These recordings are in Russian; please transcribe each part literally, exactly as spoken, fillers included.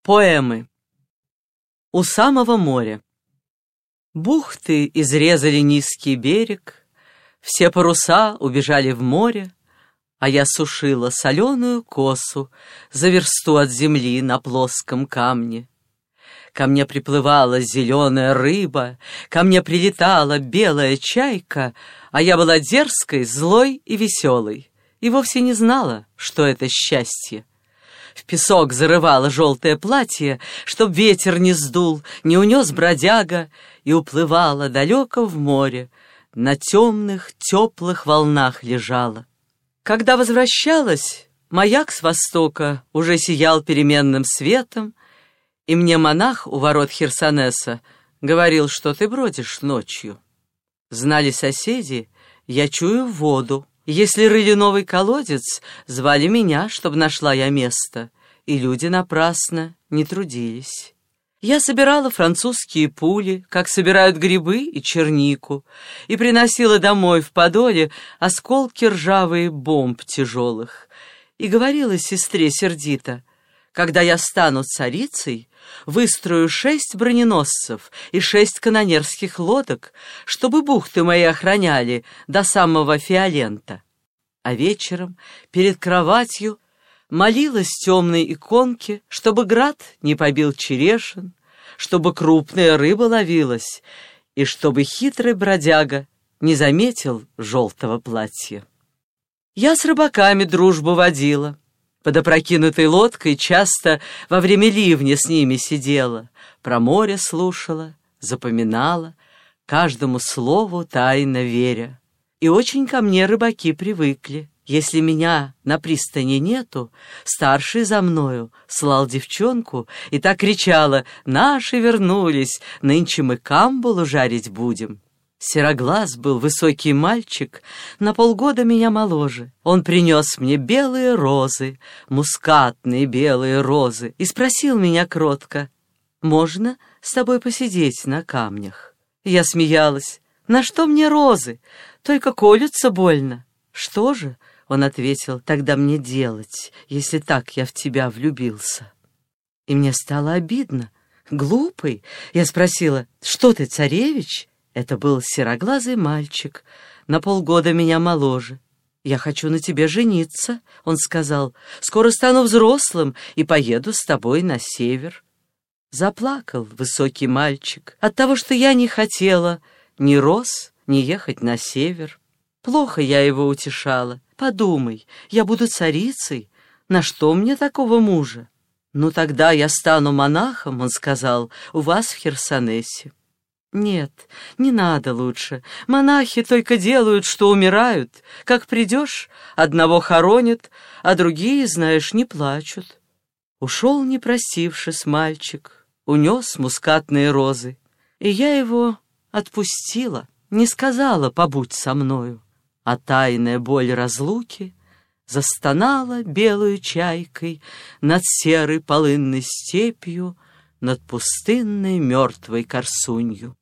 Поэмы. У самого моря. Бухты изрезали низкий берег, все паруса убежали в море, а я сушила соленую косу за версту от земли на плоском камне. Ко мне приплывала зеленая рыба, ко мне прилетала белая чайка, а я была дерзкой, злой и веселой, и вовсе не знала, что это счастье. В песок зарывала желтое платье, чтоб ветер не сдул, не унес бродяга, и уплывала далеко в море, на темных, теплых волнах лежала. Когда возвращалась, маяк с востока уже сиял переменным светом, и мне монах у ворот Херсонеса говорил, что ты бродишь ночью. Знали соседи, я чую воду. Если рыли новый колодец, звали меня, чтобы нашла я место, и люди напрасно не трудились. Я собирала французские пули, как собирают грибы и чернику, и приносила домой в подоле осколки ржавые бомб тяжелых, и говорила сестре сердито: когда я стану царицей, выстрою шесть броненосцев и шесть канонерских лодок, чтобы бухты мои охраняли до самого Фиолента. А вечером перед кроватью молилась темной иконке, чтобы град не побил черешин, чтобы крупная рыба ловилась и чтобы хитрый бродяга не заметил желтого платья. Я с рыбаками дружбу водила. Под опрокинутой лодкой часто во время ливня с ними сидела, про море слушала, запоминала, каждому слову тайно веря. И очень ко мне рыбаки привыкли. Если меня на пристани нету, старший за мною слал девчонку и так кричала: «Наши вернулись, нынче мы камбулу жарить будем». Сероглаз был высокий мальчик, на полгода меня моложе. Он принес мне белые розы, мускатные белые розы, и спросил меня кротко: «Можно с тобой посидеть на камнях?» Я смеялась: «На что мне розы? Только колются больно». «Что же?» — он ответил: «Тогда мне делать, если так я в тебя влюбился?» И мне стало обидно. «Глупый?» — я спросила: «Что ты, царевич?» Это был сероглазый мальчик, на полгода меня моложе. «Я хочу на тебе жениться», — он сказал. «Скоро стану взрослым и поеду с тобой на север». Заплакал высокий мальчик от того, что я не хотела ни роз, ни ехать на север. Плохо я его утешала. «Подумай, я буду царицей. На что мне такого мужа?» «Ну, тогда я стану монахом», — он сказал, — «у вас в Херсонесе». «Нет, не надо лучше. Монахи только делают, что умирают. Как придешь, одного хоронят, а другие, знаешь, не плачут». Ушел, не простившись, мальчик, унес мускатные розы. И я его отпустила, не сказала: «Побудь со мною». А тайная боль разлуки застонала белую чайкой над серой полынной степью, над пустынной мертвой Корсунью.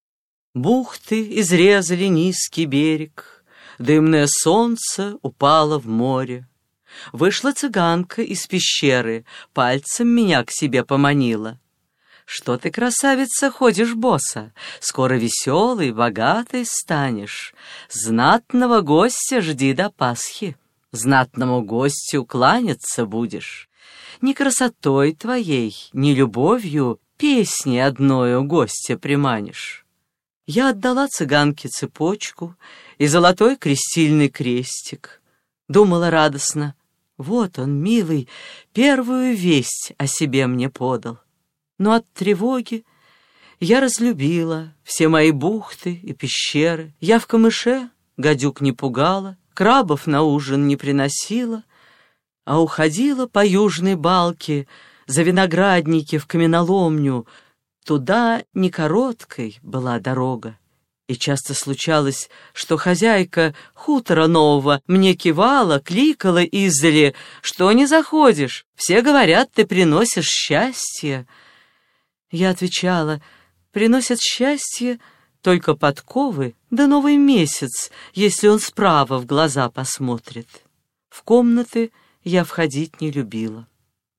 Бухты изрезали низкий берег, дымное солнце упало в море. Вышла цыганка из пещеры, пальцем меня к себе поманила. «Что ты, красавица, ходишь боса? Скоро веселый, богатый станешь. Знатного гостя жди до Пасхи, знатному гостю кланяться будешь. Ни красотой твоей, ни любовью песни одною гостя приманишь». Я отдала цыганке цепочку и золотой крестильный крестик. Думала радостно: вот он, милый, первую весть о себе мне подал. Но от тревоги я разлюбила все мои бухты и пещеры. Я в камыше гадюк не пугала, крабов на ужин не приносила, а уходила по южной балке за виноградники в каменоломню. Туда не короткой была дорога, и часто случалось, что хозяйка хутора нового мне кивала, кликала издали: «Что не заходишь? Все говорят, ты приносишь счастье». Я отвечала: «Приносят счастье только подковы, да новый месяц, если он справа в глаза посмотрит». В комнаты я входить не любила.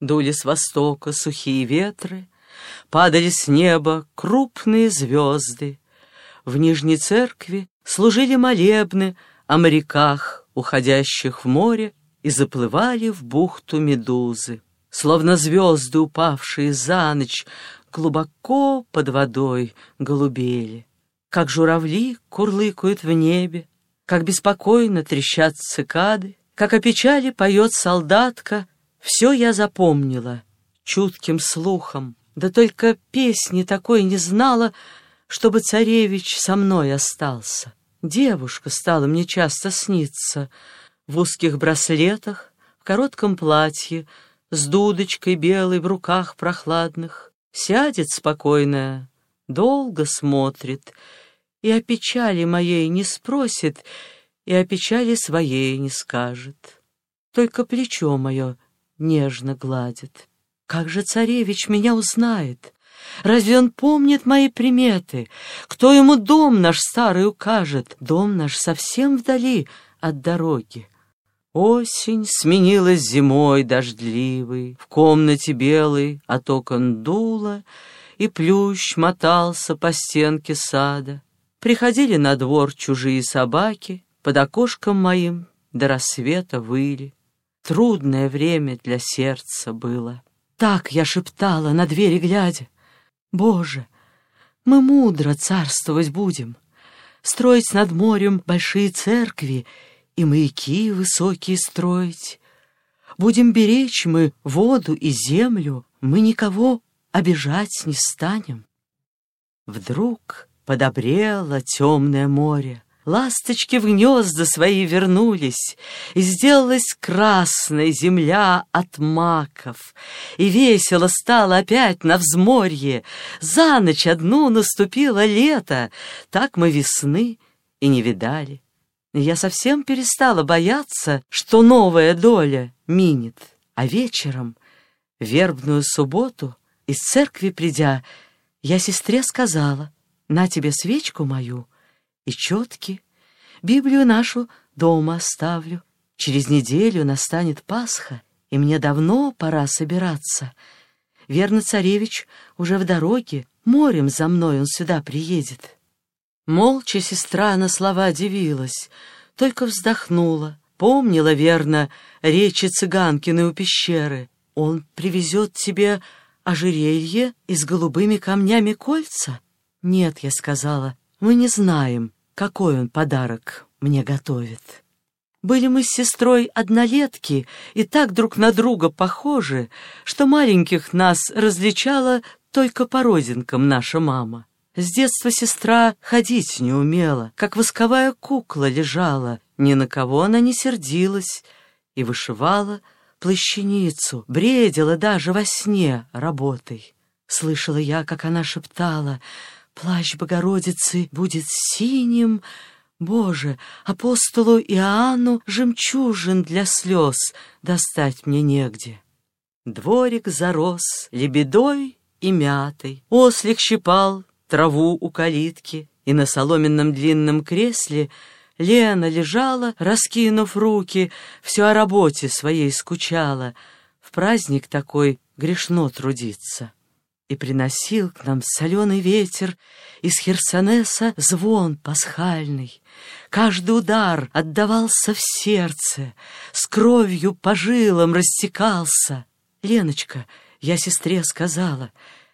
Дули с востока сухие ветры, падали с неба крупные звезды. В Нижней церкви служили молебны о моряках, уходящих в море, и заплывали в бухту Медузы. Словно звезды, упавшие за ночь, глубоко под водой голубели. Как журавли курлыкают в небе, как беспокойно трещат цикады, как о печали поет солдатка, все я запомнила чутким слухом, да только песни такой не знала, чтобы царевич со мной остался. Девушка стала мне часто сниться, в узких браслетах, в коротком платье, с дудочкой белой в руках прохладных, сядет спокойная, долго смотрит, и о печали моей не спросит, и о печали своей не скажет. Только плечо мое нежно гладит. Как же царевич меня узнает? Разве он помнит мои приметы? Кто ему дом наш старый укажет? Дом наш совсем вдали от дороги. Осень сменилась зимой дождливой, в комнате белой от окон дуло, и плющ мотался по стенке сада. Приходили на двор чужие собаки, под окошком моим до рассвета выли. Трудное время для сердца было. Так я шептала, на двери глядя: Боже, мы мудро царствовать будем, строить над морем большие церкви и маяки высокие строить. Будем беречь мы воду и землю, мы никого обижать не станем. Вдруг подобрело темное море, ласточки в гнезда свои вернулись, и сделалась красная земля от маков, и весело стало опять на взморье. За ночь одну наступило лето, так мы весны и не видали. Я совсем перестала бояться, что новая доля минет. А вечером, в вербную субботу, из церкви придя, я сестре сказала: на тебе свечку мою и четки, Библию нашу дома оставлю. Через неделю настанет Пасха, и мне давно пора собираться. Верно, царевич уже в дороге, морем за мной он сюда приедет. Молча сестра на слова дивилась, только вздохнула. Помнила, верно, речи цыганкины у пещеры. Он привезет тебе ожерелье и с голубыми камнями кольца? Нет, я сказала, мы не знаем, какой он подарок мне готовит. Были мы с сестрой однолетки и так друг на друга похожи, что маленьких нас различала только по родинкам наша мама. С детства сестра ходить не умела, как восковая кукла лежала, ни на кого она не сердилась и вышивала плащаницу, бредила даже во сне работой. Слышала я, как она шептала: плащ Богородицы будет синим. Боже, апостолу Иоанну жемчужин для слез достать мне негде. Дворик зарос лебедой и мятой, ослик щипал траву у калитки, и на соломенном длинном кресле Лена лежала, раскинув руки, все о работе своей скучала. В праздник такой грешно трудиться. И приносил к нам соленый ветер из Херсонеса звон пасхальный. Каждый удар отдавался в сердце, с кровью по жилам растекался. Леночка, я сестре сказала,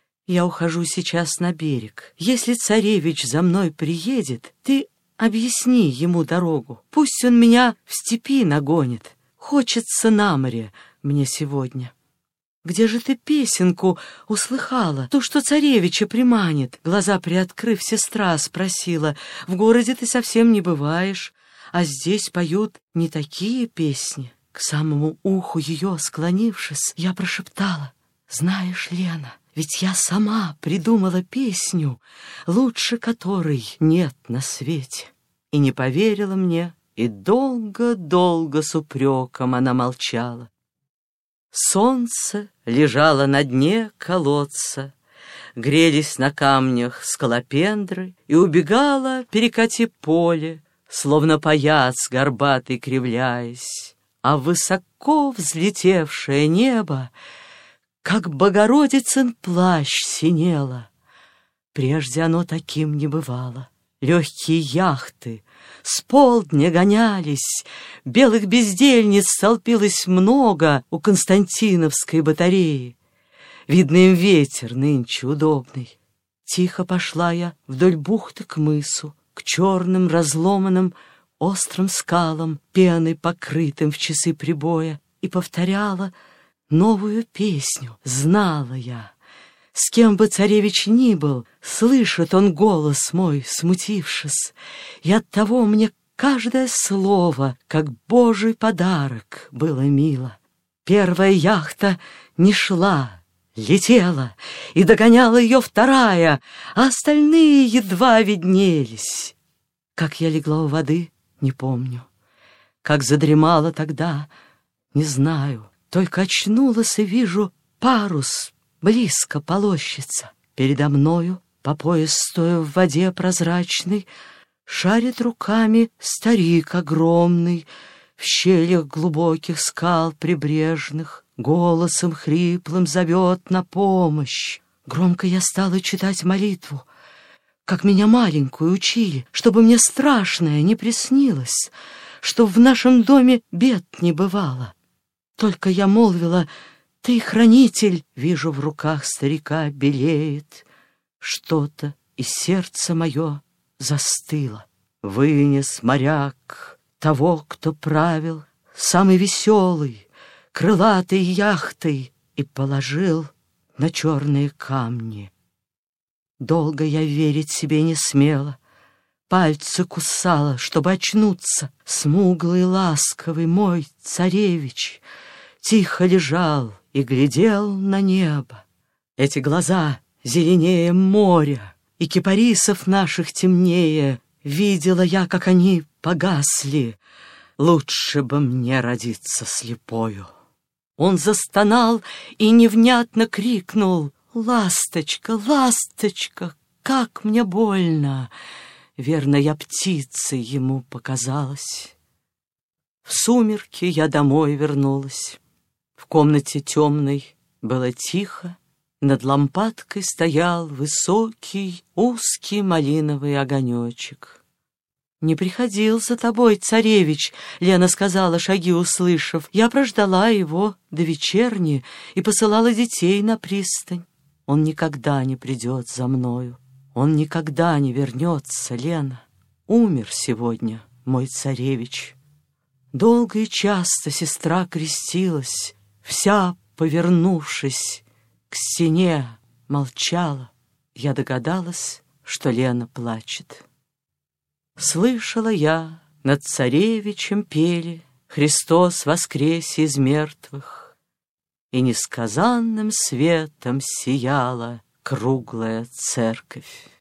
я ухожу сейчас на берег. Если царевич за мной приедет, ты объясни ему дорогу. Пусть он меня в степи нагонит. Хочется на море мне сегодня. Где же ты песенку услыхала, ту, что царевича приманит? Глаза приоткрыв, сестра спросила. В городе ты совсем не бываешь, а здесь поют не такие песни. К самому уху ее склонившись, я прошептала: знаешь, Лена, ведь я сама придумала песню, лучше которой нет на свете. И не поверила мне, и долго-долго с упреком она молчала. Солнце лежало на дне колодца, грелись на камнях скалопендры, и убегало, перекати поле, словно паяц горбатый кривляясь, а высоко взлетевшее небо как Богородицын плащ синело. Прежде оно таким не бывало. Легкие яхты с полдня гонялись, белых бездельниц столпилось много у Константиновской батареи. Видно, им ветер нынче удобный. Тихо пошла я вдоль бухты к мысу, к черным разломанным острым скалам, пеной покрытым в часы прибоя, и повторяла новую песню. Знала я, с кем бы царевич ни был, слышит он голос мой, смутившись, и оттого мне каждое слово, как божий подарок, было мило. Первая яхта не шла, летела, и догоняла ее вторая, а остальные едва виднелись. Как я легла у воды, не помню. Как задремала тогда, не знаю. Только очнулась и вижу парус близко полощется. Передо мною, по пояс стоя в воде прозрачной, шарит руками старик огромный, в щелях глубоких скал прибрежных, голосом хриплым зовет на помощь. Громко я стала читать молитву, как меня маленькую учили, чтобы мне страшное не приснилось, чтоб в нашем доме бед не бывало. Только я молвила: «Ты, хранитель!» Вижу, в руках старика белеет что-то, и сердце мое застыло. Вынес моряк того, кто правил самый веселый, крылатой яхтой, и положил на черные камни. Долго я верить себе не смела, пальцы кусала, чтобы очнуться. Смуглый, ласковый мой царевич тихо лежал и глядел на небо. Эти глаза зеленее моря, и кипарисов наших темнее. Видела я, как они погасли. Лучше бы мне родиться слепою. Он застонал и невнятно крикнул: «Ласточка, ласточка, как мне больно!» Верно, я птицей ему показалась. В сумерки я домой вернулась. В комнате темной было тихо. Над лампадкой стоял высокий, узкий малиновый огонечек. «Не приходил за тобой царевич», — Лена сказала, шаги услышав. «Я прождала его до вечерни и посылала детей на пристань. Он никогда не придет за мною. Он никогда не вернется, Лена. Умер сегодня мой царевич». Долго и часто сестра крестилась, вся повернувшись к стене, молчала. Я догадалась, что Лена плачет. Слышала я, над царевичем пели «Христос воскресе из мертвых», и несказанным светом сияла круглая церковь.